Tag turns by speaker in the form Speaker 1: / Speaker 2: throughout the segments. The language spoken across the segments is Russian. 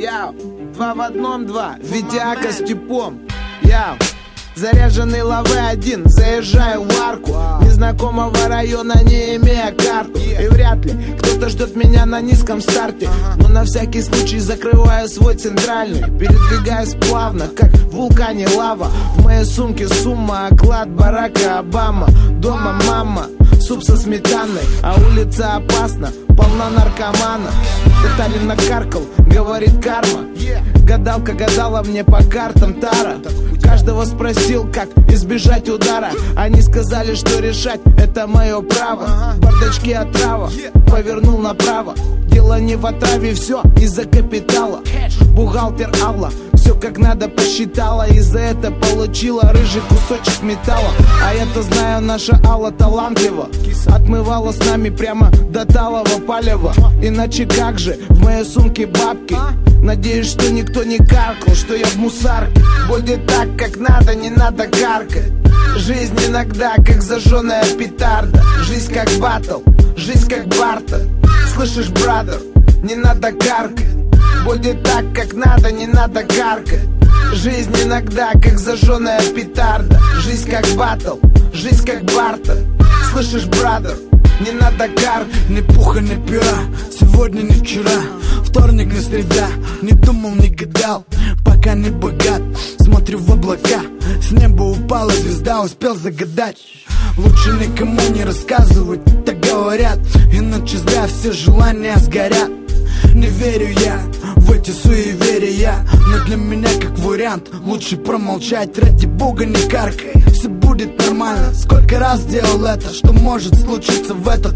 Speaker 1: Яу, 2 в 1, 2, Витяка с типом. Яу, заряженный лавы один, заезжаю в арку незнакомого района, не имея карту. И вряд ли кто-то ждет меня на низком старте, но на всякий случай закрываю свой центральный. Передвигаюсь плавно, как в вулкане лава. В моей сумке сумма, оклад Барака Обама. Дома мама, суп со сметаной, а улица опасна, полна наркоманов. Татарин накаркал, говорит карма. Гадалка гадала мне по картам Тара. Каждого спросил, как избежать удара. Они сказали, что решать это мое право. В бардачке отрава, повернул направо. Дело не в отраве, все из-за капитала. Бухгалтер Алла все как надо посчитала, и за это получила рыжий кусочек металла. А я-то знаю, наша Алла талантлива, отмывала с нами прямо до талого палева. Иначе как же, в моей сумке бабки. Надеюсь, что никто не каркал, что я в мусарке. Будет так, как надо, не надо каркать. Жизнь иногда как зажженная петарда. Жизнь как баттл, жизнь как бартер. Слышишь, брадер, не надо каркать. Будет так, как надо, не надо каркать. Жизнь иногда как зажженная петарда. Жизнь как баттл, жизнь как бартер. Слышишь, брадер, не надо каркать.
Speaker 2: Ни пуха, ни пера, сегодня не вчера. Вторник, не среда, не думал, не гадал. Пока не богат, смотрю в облака. С неба упала звезда, успел загадать. Лучше никому не рассказывать, так говорят, иначе зря все желания сгорят. Не верю я в эти суеверия, но для меня как вариант лучше промолчать. Ради бога не каркай, все будет нормально. Сколько раз делал это, что может случиться в этот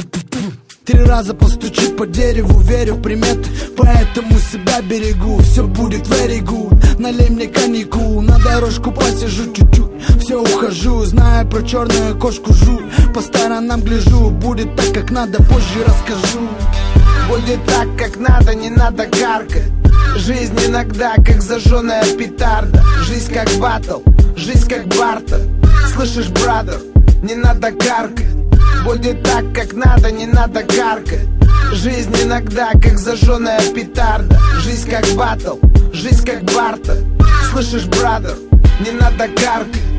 Speaker 2: 3 раза постучи по дереву, верю в приметы, поэтому себя берегу. Все будет very good, налей мне коньяку, на дорожку посижу чуть-чуть. Все, ухожу, зная про черную кошку жу. По сторонам гляжу, будет так, как надо, позже расскажу.
Speaker 1: Будет так, как надо, не надо каркать. Жизнь иногда как зажженная петарда. Жизнь как баттл, жизнь как бартер. Слышишь, брадер, не надо каркать. Будет так, как надо, не надо каркать. Жизнь иногда как зажженная петарда. Жизнь как баттл, жизнь как бартер. Слышишь, брадер, не надо каркать.